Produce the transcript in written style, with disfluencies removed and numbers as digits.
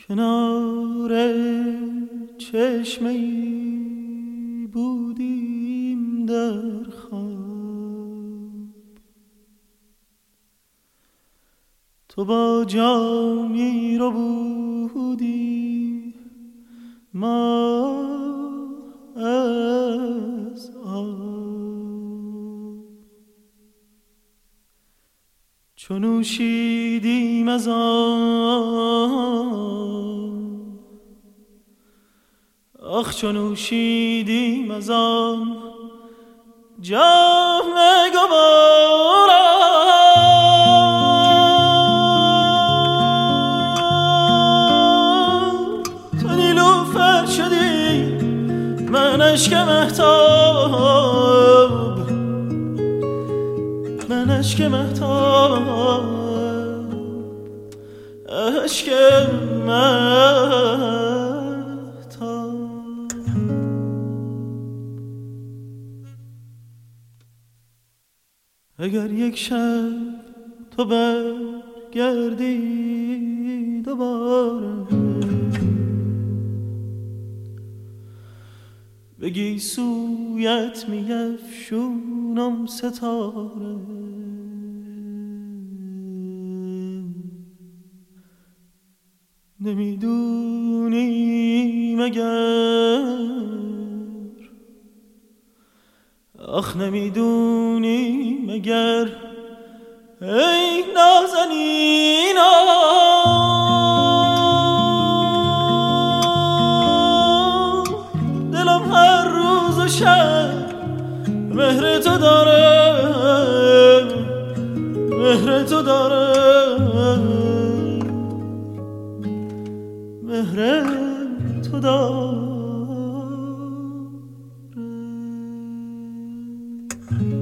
کنار چشمه‌ای بودیم در خواب، تو با جامی رو بودی ما از آب، چون نوشیدیم از آن، آخ چون نوشیدیم از آن جام گوارا، تو نیلوفر شدی من اشک مهتاب، من اشک مهتاب، اشک مهتاب. اگر یک شب تو برگردی دوباره، بگی سویت میفشونم ستاره، نمیدونی مگر، آخ نمیدونی مگر ای نازنینا، دلم هر روز و شب مهر تو داره، مهر تو داره، مهر تو داره.